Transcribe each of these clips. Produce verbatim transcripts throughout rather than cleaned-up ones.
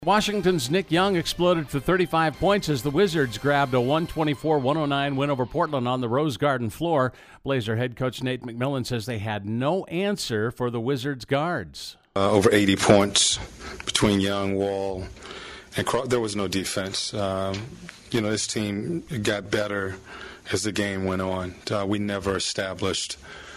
Washington's Nick Young exploded for thirty-five points as the Wizards grabbed a one twenty-four one oh nine win over Portland on the Rose Garden floor. Blazer head coach Nate McMillan says they had no answer for the Wizards guards. Uh, over eighty points between Young, Wall, and Craw- there was no defense. Um, you know, this team got better as the game went on. Uh, we never established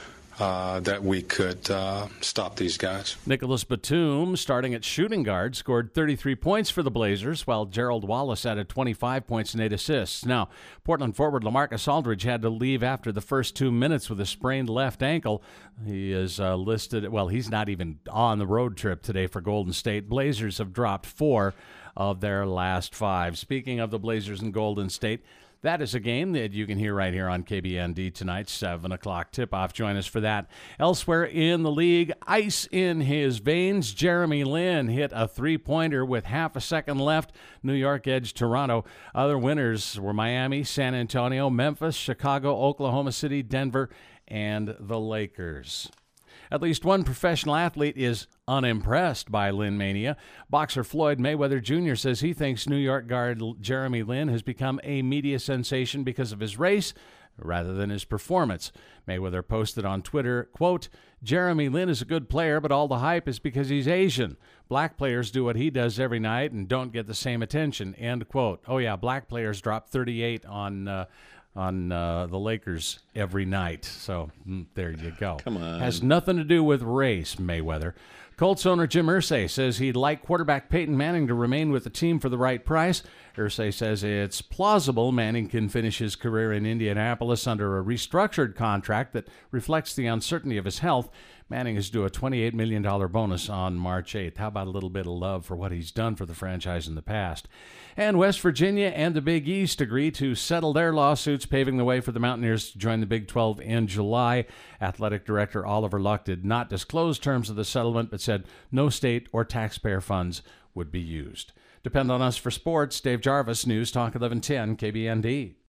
Uh, that we could uh, stop these guys. Nicholas Batum, starting at shooting guard, scored thirty-three points for the Blazers, while Gerald Wallace added twenty-five points and eight assists. Now, Portland forward LaMarcus Aldridge had to leave after the first two minutes with a sprained left ankle. He is uh, listed, well, he's not even on the road trip today for Golden State. Blazers have dropped four of their last five. Speaking of the Blazers and Golden State, that is a game that you can hear right here on K B N D tonight, seven o'clock tip-off. Join us for that. Elsewhere in the league, ice in his veins. Jeremy Lin hit a three-pointer with half a second left. New York edged Toronto. Other winners were Miami, San Antonio, Memphis, Chicago, Oklahoma City, Denver, and the Lakers. At least one professional athlete is unimpressed by Lin Mania. Boxer Floyd Mayweather Junior says he thinks New York guard Jeremy Lin has become a media sensation because of his race rather than his performance. Mayweather posted on Twitter, quote, "Jeremy Lin is a good player, but all the hype is because he's Asian. Black players do what he does every night and don't get the same attention," end quote. Oh, yeah, black players drop thirty-eight on uh, on uh, the Lakers every night. So mm, there you go. Come on. Has nothing to do with race, Mayweather. Colts owner Jim Irsay says he'd like quarterback Peyton Manning to remain with the team for the right price. Irsay says it's plausible Manning can finish his career in Indianapolis under a restructured contract that reflects the uncertainty of his health. Manning is due a twenty-eight million dollars bonus on March eighth. How about a little bit of love for what he's done for the franchise in the past? And West Virginia and the Big East agree to settle their lawsuits, paving the way for the Mountaineers to join the Big twelve in July. Athletic Director Oliver Luck did not disclose terms of the settlement, but said no state or taxpayer funds would be used. Depend on us for sports. Dave Jarvis, News Talk eleven ten, K B N D.